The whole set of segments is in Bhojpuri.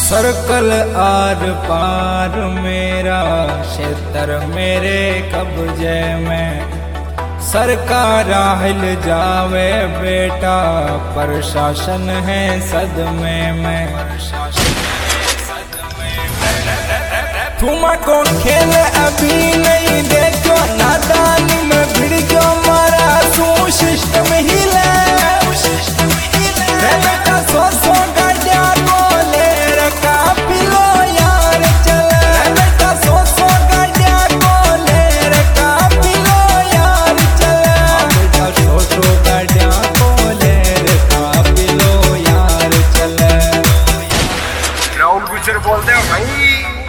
सर्कल आर पार मेरा क्षेत्र मेरे कब्जे में, सरकार हिल जावे बेटा प्रशासन है सदमे में। तुमको खेल अभी नहीं देखो, नादानी में भिड़ जो मारा तू सिस्टम हिले। बेटा सो गाड़िया को ले रखा पिलो यार चले। बेटा सो गाड़िया को ले रखा पिलो यार चले। बेटा सो गाड़िया को ले रखा पिलो यार चले। राहुल गुजर बोलते हो भाई।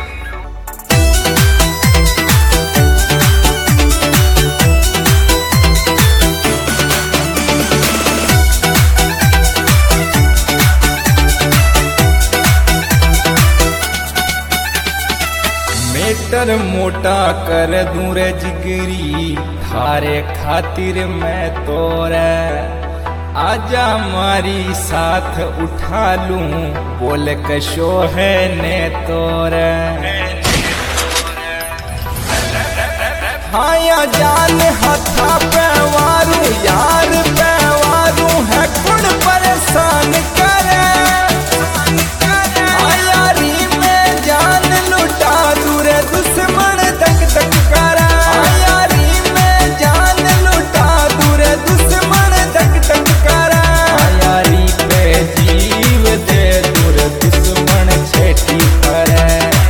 मीटर मोटा कर दूं रे जिगरी, थारे खातिर मैं तोरे। आजा मारी साथ उठा लूं, बोल कशो है ने तोरे। हाँ या जान हथा पे वारू यार पे वारू है कुण परेशान करे। यारी में जान लुटा दूरे दुश्मन तक तक करा। यारी में जान लुटा दूरे दुश्मन तक तक करा। यारी पे जीव दे दूरे दुश्मन छेटी करे।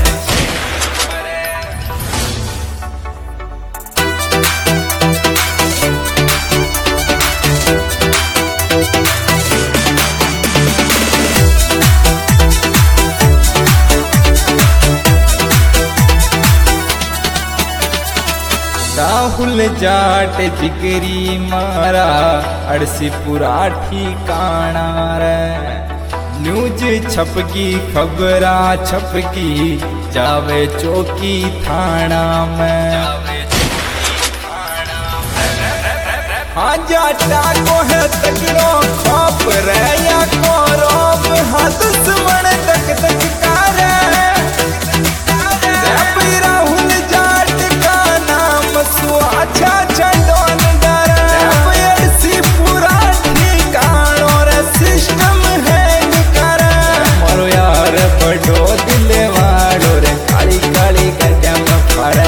राहुल जाट जिगरी मारा अड़सीपुरा ठिकाना रे। न्यूज छपकी खबरा छपकी जावे चौकी थाना में। हाँ जाटा को है तकड़ो खौफ रे या को रोब, हाँ दुश्मन तक तक करे। राहुल जाट का नाम अच्छा चंदोन पूरा ठिकानो रे सिस्टम है निकर। मारो यार बड़ो दिल वाड़ो रे, काली काली कदम पड़े।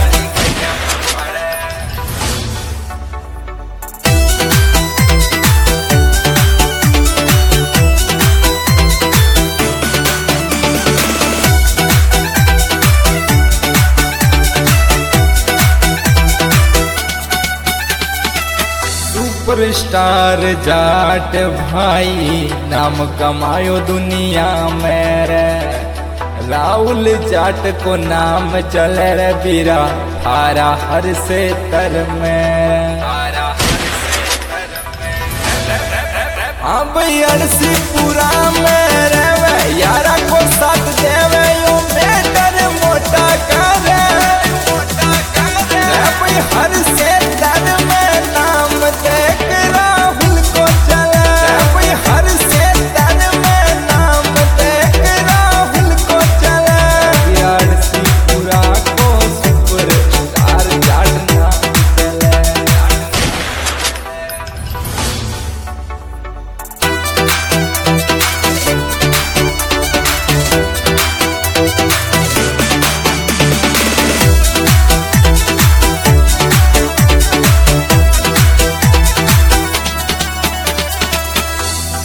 सुपरस्टार जाट भाई नाम कमायो दुनिया में रे। राहुल जाट को नाम चले रे बीरा थारा हर से तर में। अब अड़सीपुरा में